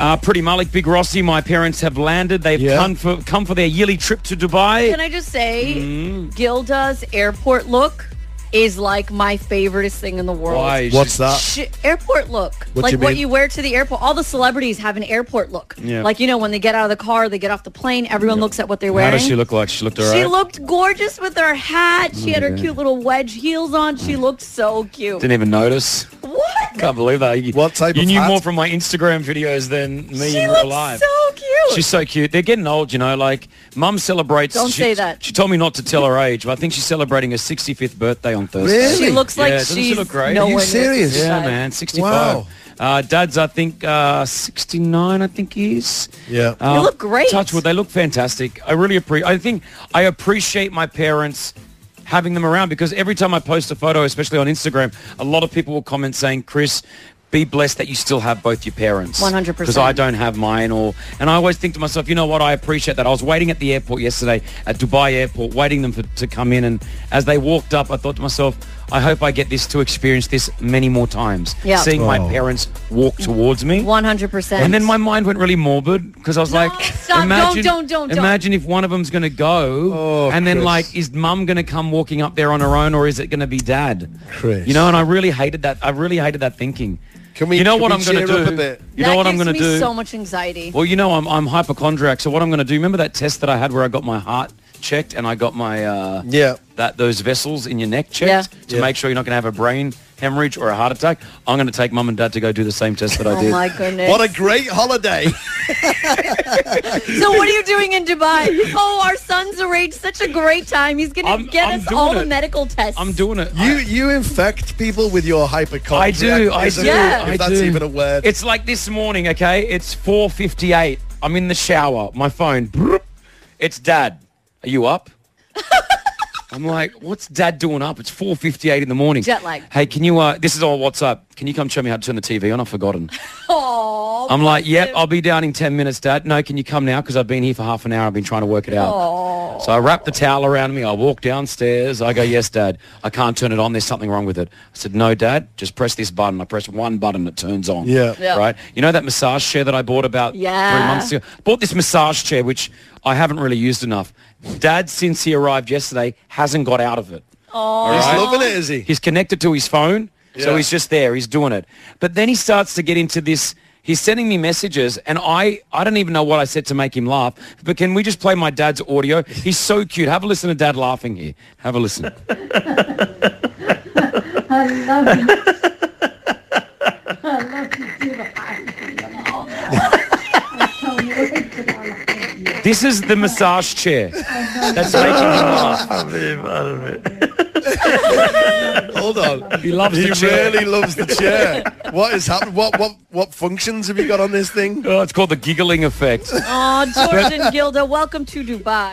Pretty Malik, Big Rossi, my parents have landed. They've come for their yearly trip to Dubai. Can I just say, Gilda's airport look is like my favoriteest thing in the world. Why? What's that? Airport look. What you wear to the airport. All the celebrities have an airport look. Yeah. Like, when they get out of the car, they get off the plane, everyone looks at what they're wearing. How does she look like? She looked all right? She looked gorgeous with her hat. She had her cute little wedge heels on. She looked so cute. Didn't even notice. What? Can't believe that. What type you of knew hat? more from my Instagram videos than me She in real looks life. so cute. She's so cute. They're getting old, like Mum celebrates. Don't say that. She told me not to tell her age, but I think she's celebrating her 65th birthday on Thursday. Really? She looks like doesn't she she's look great? nowhere Are you near serious? 65. Yeah, man, 65. Wow. Dad's, I think, 69, I think he is. Yeah. You look great. Touchwood, they look fantastic. I really appreciate my parents having them around, because every time I post a photo, especially on Instagram, a lot of people will comment saying, Chris, be blessed that you still have both your parents. 100%. Because I don't have mine. And I always think to myself, you know what, I appreciate that. I was waiting at the airport yesterday, at Dubai Airport, waiting them to come in. And as they walked up, I thought to myself, I hope I get to experience this many more times. Yeah. Seeing my parents walk towards me. 100%. And then my mind went really morbid, because I was like, stop. Don't. imagine if one of them's going to go, and then Chris. is Mum going to come walking up there on her own, or is it going to be Dad? Chris. And I really hated that. I really hated that thinking. Can we, you know can what we I'm going to cheer up do? a bit? You know what I'm going going to do? so much anxiety. Well, I'm hypochondriac, so what I'm going to do, remember that test that I had where I got my heart checked and I got my those vessels in your neck checked to make sure you're not going to have a brain hemorrhage or a heart attack? I'm going to take Mum and Dad to go do the same test that I did. Oh my goodness. What a great holiday. So what are you doing in Dubai? Oh, our son's arranged such a great time. He's going to get us all the medical tests. I'm doing it. You infect people with your hypochondriac. I do. Yeah. If that's even a word. It's like this morning, okay? It's 4:58. I'm in the shower. My phone. It's Dad. Are you up? I'm like, what's Dad doing up? It's 4:58 in the morning. Jet lag. Hey, can you, this is all WhatsApp. Can you come show me how to turn the TV on? I've forgotten. Oh, I'm like, yep, I'll be down in 10 minutes, Dad. No, can you come now? Because I've been here for half an hour. I've been trying to work it out. Aww. So I wrap the towel around me. I walk downstairs. I go, yes, Dad. I can't turn it on. There's something wrong with it. I said, no, Dad, just press this button. I press one button. It turns on. Yeah. Right? You know that massage chair that I bought about 3 months ago? Bought this massage chair, which I haven't really used enough. Dad, since he arrived yesterday, hasn't got out of it. Oh. He's loving it, is he? He's connected to his phone, so he's just there. He's doing it. But then he starts to get into this. He's sending me messages, and I don't even know what I said to make him laugh. But can we just play my dad's audio? He's so cute. Have a listen to Dad laughing here. Have a listen. I love you. I love you too. This is the massage chair that's making him laugh. Hold on. He loves He the chair. really loves the chair. What is happening? What functions have you got on this thing? Oh, it's called the giggling effect. Oh, George and Gilda, welcome to Dubai.